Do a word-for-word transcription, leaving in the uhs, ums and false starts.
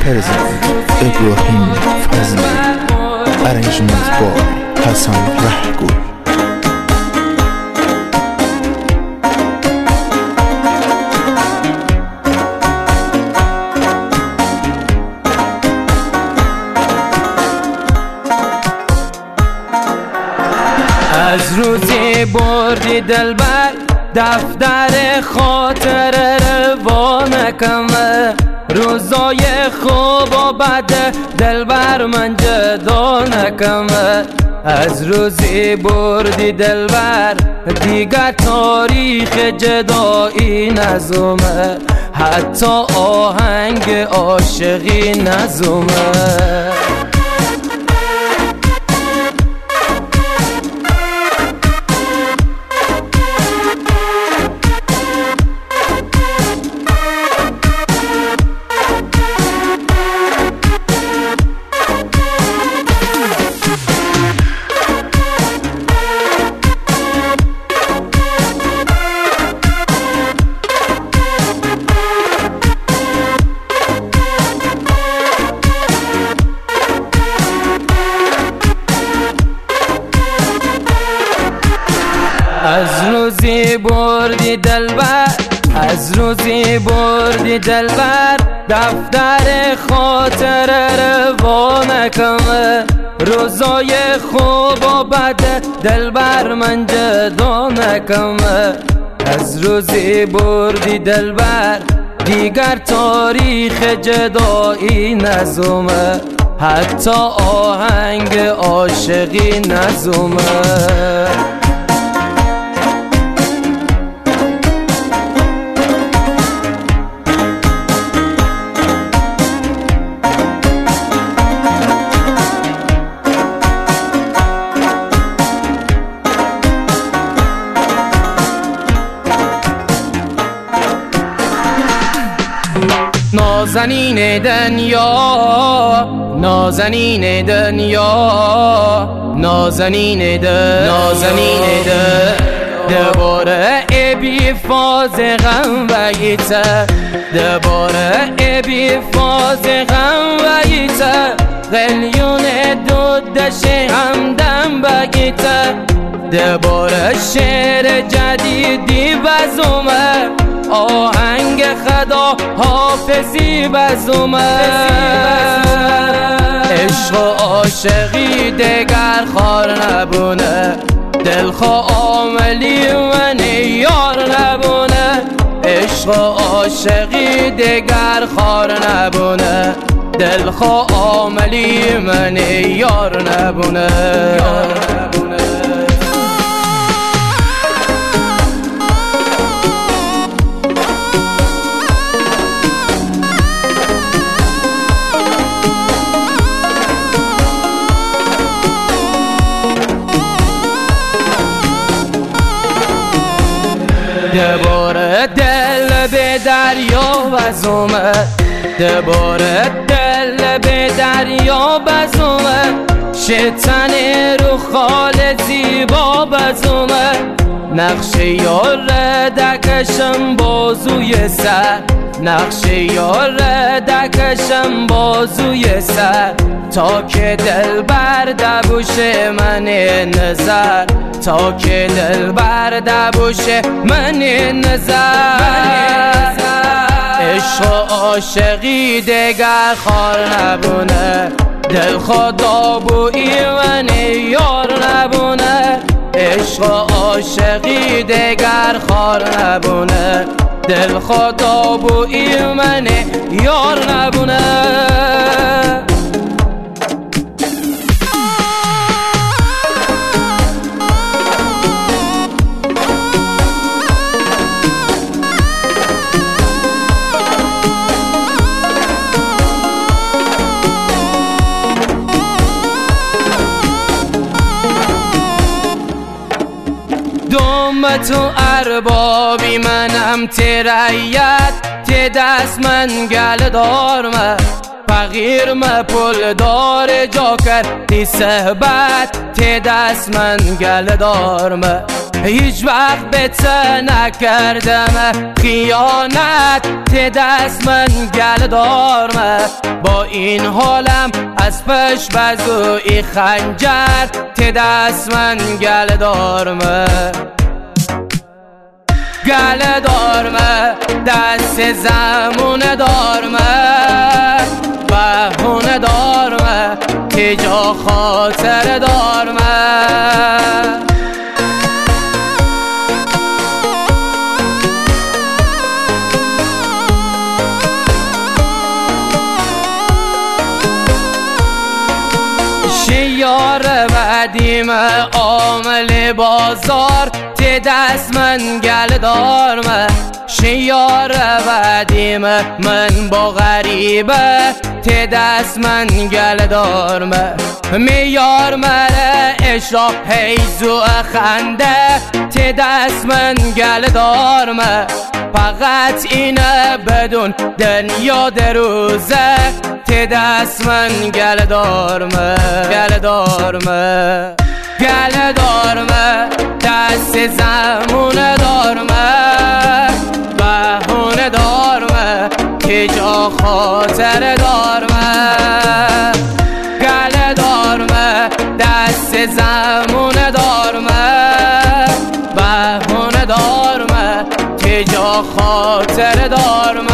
Present Ibrahim Fazli. Arrangement by Hassan Rahgul. از روزی بردی دلبر دفتر خاطر روانکم، روزای خوب و بد دلبر من جدا نکم. از روزی بردی دلبر دیگر تاریخ جدایی نزومه، حتی آهنگ عاشقی نزومه. از روزی بردی دلبر از روزی بردی دلبر دفتر خاطر روانکم، روزای خوب و بد دلبر من جدا نکم. از روزی بردی دلبر دیگر تاریخ جدایی نزومه، حتی آهنگ عاشقی نزومه. نازنین دنیا نازنین دنیا نازنین د نازنین د دوباره بی فاز غم ویته دوباره بی فاز غم ویته قلیون دودش همدم بگیته دوباره شعر جدیدی بزومه آهنگ خدا حافظی بزومه عشق و عاشقی دگر خار نبونه دلخواه عاملی من یار نبونه عشق و عاشقی دگر خار نبونه دلخواه عاملی من یار نبونه دوباره دل به دریا بزومه دوباره دل به دریا بزومه شیطن رو خال زیبا بزومه نقش یار دکشم بازوی سر نقش یار دکشم بازوی سر تا که دل بر دبوش من نظر تا که دل بر دبوش من نظر عشق و عاشقی دگر خار نبونه دل خدا بویی من یار نبونه عشق و عاشقی دگر خار نبونه دل خدا بویی من یار نبونه تو اربابی منم تریت تی دست من گل دارمه فقیر ما پول دار جا کرد تی صحبت تی دست من گل دار ما هیچ وقت بهت نکردم خیانت تی دست من گل دار ما با این حالم از پش بزوی خنجر تی دست من گل دار ما گل دار ما دست زمون دار ما بهونه دار ما که جا خاطر دار ما شیار بعدیم عامل بازار تی دست من گل دار ما شیار بعدیم من با غریبه تی دست من گل دار ما میار مره اشرا حیزو خنده تی دست من گل دار ما فقط اینه بدون دنیا دروزه تی دست من گل دار ما گل دار ما گل دار ما دست زمون دار ما بهونه دار ما که جا خاطر دار ما گل دار ما دست زمون دار ما بهونه دار ما که جا خاطر دار ما